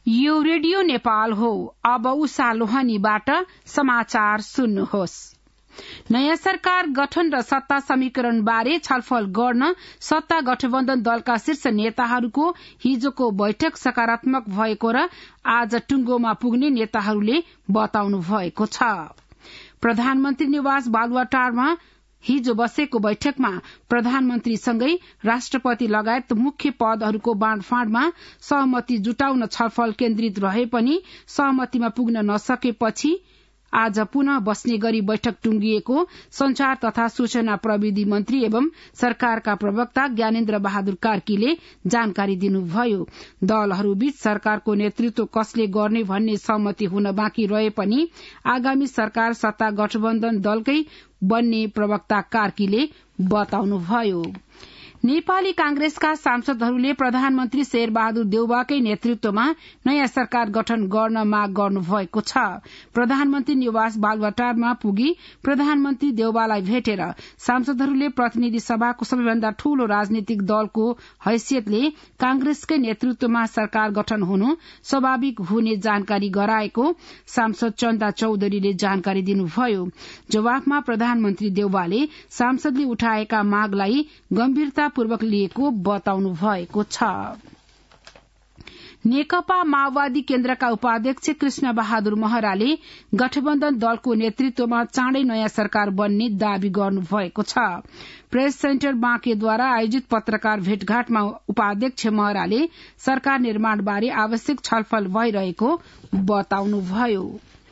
यो रेडियो नेपाल हो। अब उषा लोहानीबाट समाचार सुन्नुहोस्। नयाँ सरकार गठन र सत्ता समीकरण बारे छलफल गर्न सत्ता गठबन्धन दलका शीर्ष नेताहरूको हिजोको बैठक सकारात्मक भएको र आज टुंगोमा पुग्ने नेताहरूले बताउनु भएको छ। प्रधानमन्त्री निवास बालुवाटारमा हिजो बसेको बैठकमा प्रधानमन्त्रीसँगै राष्ट्रपति लगायत मुख्य पदहरूको बाँडफाँडमा सहमति जुटाउन छलफल केन्द्रित रहे पनि सहमतिमा पुग्न नसकेपछि आज पुनः बस्ने गरी बैठक टुंगिएको संचार तथा सूचना प्रविधि मन्त्री एवं सरकारका प्रवक्ता ज्ञानेन्द्र बहादुर कार्कीले जानकारी दिनुभयो। दलहरूबीच सरकारको नेतृत्व कसले गर्ने भन्ने सहमति हुन बाँकी रहे पनि आगामी सरकार सत्ता गठबन्धन दलकै बन्ने प्रवक्ता कार्कीले बताउनुभयो। नेपाली कांग्रेसका सांसदहरूले प्रधानमन्त्री शेरबहादुर देउवाकै नेतृत्वमा नयाँ सरकार गठन गर्न माग गर्नुभएको छ। प्रधानमन्त्री निवास बालुवाटारमा पुगी प्रधानमन्त्री देउवालाई भेटेर सांसदहरूले प्रतिनिधि सभाको सबैभन्दा ठूलो राजनीतिक दलको हैसियतले कांग्रेसकै नेतृत्वमा सरकार गठन हुनु स्वाभाविक हुने जानकारी गराएको सांसद चन्दा चौधरीले जानकारी दिनुभयो। जवाफमा प्रधानमन्त्री देउवाले सांसदले उठाएका मागलाई गम्भीरता पूर्वक लिएको बताउनु भएको छ। नेकपा माओवादी केन्द्रका उपाध्यक्ष कृष्ण बहादुर महराले गठबन्धन दलको नेतृत्वमा चाँडै नयाँ सरकार बन्ने दावी गर्नुभएको छ। प्रेस सेन्टर बाँकेद्वारा आयोजित पत्रकार भेटघाटमा उपाध्यक्ष महराले सरकार निर्माणबारे आवश्यक छलफल भइरहेको बताउनुभयो।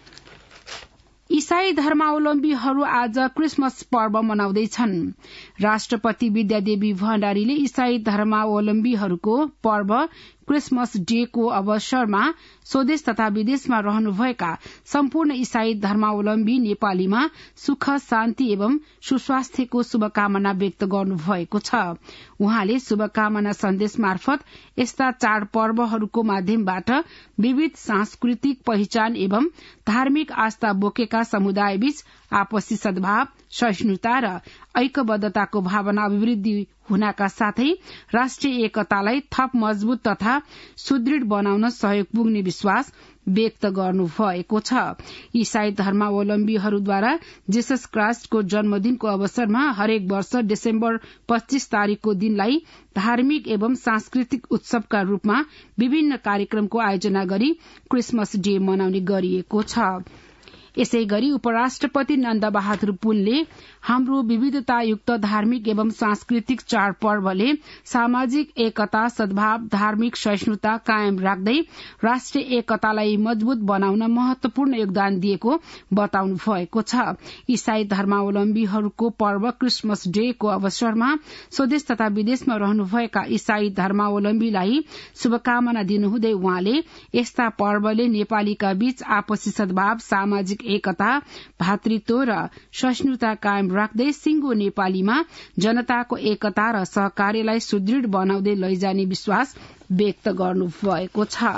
ईसाई धर्मावलम्बीहरू आज क्रिसमस पर्व मनाउँदैछन्। राष्ट्रपति विद्यादेवी भण्डारीले ईसाई धर्मावलम्बीहरूको पर्व क्रिसमस डे को अवसरमा स्वदेश तथा विदेशमा रहनुभएका सम्पूर्ण ईसाई धर्मावलम्बी नेपालीमा सुख शान्ति एवं सुस्वास्थ्यको शुभकामना व्यक्त गर्नुभएको छ। उहाँले शुभकामना सन्देश मार्फत यस्ता चाडपर्वहरूको माध्यमबाट विविध सांस्कृतिक पहिचान एवं धार्मिक आस्था बोकेका समुदायबीच आपसी सद्भाव, सहिष्णुता र ऐक्यबद्धताको भावना अभिवृद्धि हुनका साथै राष्ट्रिय एकतालाई थप मजबूत तथा सुदृढ़ बनाउन सहयोग पुग्ने विश्वास व्यक्त गर्नुभएको छ। ईसाई धर्मावलम्बीहरूद्वारा जीसस क्राइस्टको जन्मदिनको अवसरमा हरेक वर्ष डिसेम्बर 25 तारिकको दिनलाई धार्मिक एवं सांस्कृतिक उत्सवका रूपमा विभिन्न कार्यक्रमको आयोजना गरी क्रिसमस डे मनाउने गरिएको छ। यसैगरी उपराष्ट्रपति नन्द बहादुर पुनले हाम्रो विविधतायुक्त धार्मिक एवं सांस्कृतिक चाडपर्वले सामाजिक एकता, सद्भाव, धार्मिक सहिष्णुता कायम राख्दै राष्ट्रिय एकतालाई मजबूत बनाउन महत्वपूर्ण योगदान दिएको बताउनु भएको छ। ईसाई धर्मावलम्बीहरूको पर्व क्रिसमस डे को अवसरमा स्वदेश तथा विदेशमा रहनुभएका ईसाई धर्मावलम्बीलाई शुभकामना दिनुहुँदै उहाँले यस्ता पर्वले नेपालीका बीच आपसी सद्भाव, सामाजिक एकता, भातृत्व र सहिष्णुता कायम राख्दै सिंगो नेपालीमा जनताको एकता र सहकार्यलाई सुदृढ़ बनाउँदै लैजाने विश्वास व्यक्त गर्नुभएको छ।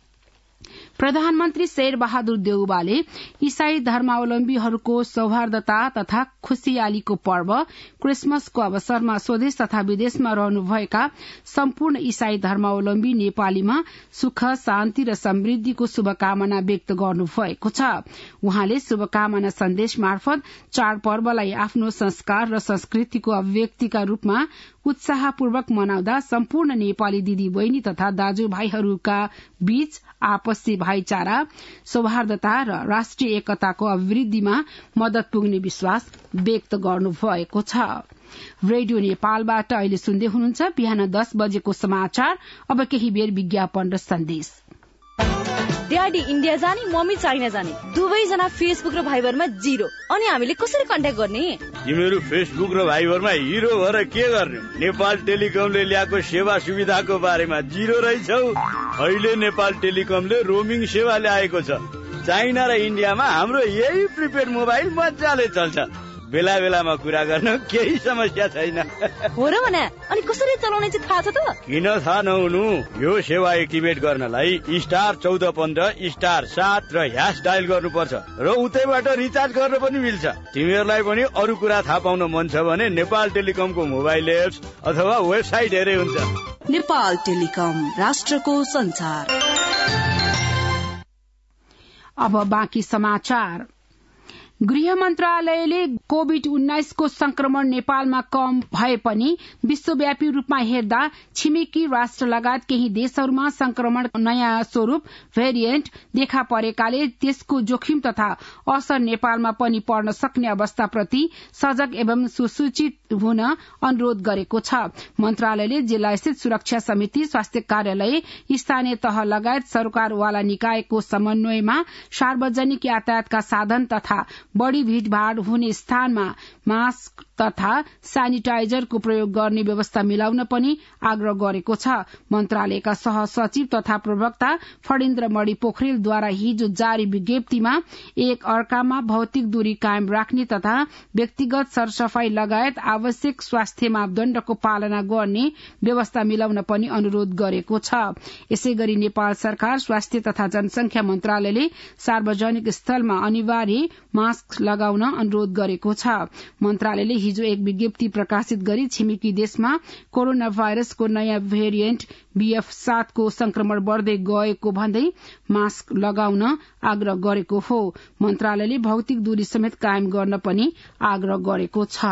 प्रधानमन्त्री शेरबहादुर देउवाले ईसाई धर्मावलम्बीहरूको सौहार्दता तथा खुशियालीको पर्व क्रिसमसको अवसरमा स्वदेश तथा विदेशमा रहनुभएका सम्पूर्ण ईसाई धर्मावलम्बी नेपालीमा सुख, शान्ति र समृद्धिको शुभकामना व्यक्त गर्नुभएको छ। उहाँले शुभकामना सन्देश मार्फत चाडपर्वलाई आफ्नो संस्कार र संस्कृतिको अभिव्यक्तिका रूपमा उत्साहपूर्वक मनाउँदा सम्पूर्ण नेपाली दिदी बहिनी तथा दाजुभाइहरूका बीच आपसी भाइचारा, सौहार्दता र राष्ट्रिय एकताको अभिवृद्धिमा मदत पुग्ने विश्वास व्यक्त गर्नुभएको छ। रेडियो नेपालबाट अहिले सुन्दै हुनुहुन्छ बिहान 10 बजेको समाचार। अब केही बेर विज्ञापन र सन्देश। ड्याडी इन्डिया जाने, मम्मी चाइना जाने, दुवैजना फेसबुक र भाइबरमा जिरो। अनि हामीले कसरी कन्ट्याक्ट गर्ने? तिमीहरू फेसबुक र भाइबरमा हिरो भएर के गर्ने? नेपाल टेलिकमले ल्याएको सेवा सुविधाको बारेमा जिरो रहेछौ। अहिले नेपाल टेलिकमले रोमिङ सेवा ल्याएको छ। चाइना र इन्डियामा हाम्रो यही प्रिपेड मोबाइल मजाले चल्छ। बेला बेलामा कुरा गर्न केही समस्या छैन। हो र भने अनि कसरी चलाउने चाहिँ थाहा छ त? किन थाहा नहुनु? यो सेवा एक्टिभेट गर्नलाई *14**7 र # डायल गर्नुपर्छ र उतैबाट रिचार्ज गर्न पनि मिल्छ। तिमीहरूलाई पनि अरू कुरा थाहा पाउन मन छ भने नेपाल टेलिकमको मोबाइल एप्स अथवा वेबसाइट हेरे हुन्छ। नेपाल टेलिकम, राष्ट्रको संचार। अब बाँकी समाचार। गृह मन्त्रालयले कोभिड-19 को संक्रमण नेपालमा कम भए पनि विश्वव्यापी रूपमा हेर्दा छिमेकी राष्ट्र लगायत केही देशहरूमा संक्रमण नयाँ स्वरूप भेरिएन्ट देखा परेकाले त्यसको जोखिम तथा असर नेपालमा पनि पर्न सक्ने अवस्थाप्रति सजग एवं सुसूचित हुन अनुरोध गरेको छ। मन्त्रालयले जिल्लास्थित सुरक्षा समिति, स्वास्थ्य कार्यालय, स्थानीय तह लगायत सरकारवाला निकायको समन्वयमा सार्वजनिक यातायातका साधन तथा बढ़ी भीड़भाड़ हुने स्थानमा मास्क तथा सेनिटाइजरको प्रयोग गर्ने व्यवस्था मिलाउन पनि आग्रह गरेको छ। मन्त्रालयका सहसचिव तथा प्रवक्ता फणीन्द्र मणि पोखरेलद्वारा हिजो जारी विज्ञप्तिमा एक अर्कामा भौतिक दूरी कायम राख्ने तथा व्यक्तिगत सरसफाई लगायत आवश्यक स्वास्थ्य मापदण्डको पालना गर्ने व्यवस्था मिलाउन पनि अनुरोध गरेको छ। यसैगरी नेपाल सरकार स्वास्थ्य तथा जनसंख्या मन्त्रालयले सार्वजनिक स्थलमा अनिवार्य मास्क लगाउन अनुरोध गरेको छ। मन्त्रालयले हिजो एक विज्ञप्ति प्रकाशित गरी छिमेकी देशमा कोरोना भाइरसको नयाँ भेरिएन्ट BF7 को संक्रमण बढ़दै गएको भन्दै मास्क लगाउन आग्रह गरेको हो। मन्त्रालयले भौतिक दूरी समेत कायम गर्न पनि आग्रह गरेको छ।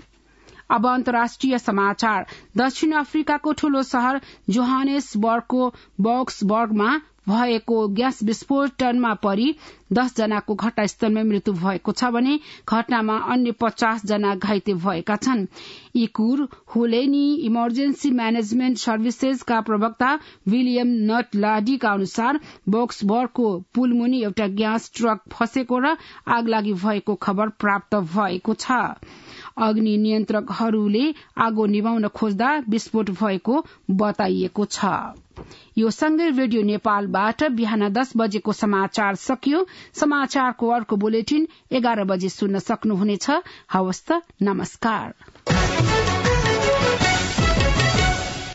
अब अन्तर्राष्ट्रिय समाचार। दक्षिण अफ्रिकाको ठूलो शहर जोहानेसबर्गको बक्सबर्गमा भएको ग्यास विस्फोटनमा परि 10 जनाको घटनास्थलमै मृत्यु भएको छ भने घटनामा अन्य 50 जना घाइते भएका छन्। इकुर होलेनी इमर्जेन्सी म्यानेजमेन्ट सर्भिसेजका प्रवक्ता विलियम नटलाडीका अनुसार बक्सबर्गको पुलमुनि एउटा ग्यास ट्रक फसेको र आगलागी भएको खबर प्राप्त भएको छ। अग्नि नियन्त्रकहरूले आगो निभाउन खोज्दा विस्फोट भएको बताइएको छ। यो सँगै रेडियो नेपालबाट बिहान 10 बजेको समाचार सकियो। समाचारको अर्को बुलेटिन 11 बजे सुन्न सक्नुहुनेछ। हवस् त, नमस्कार।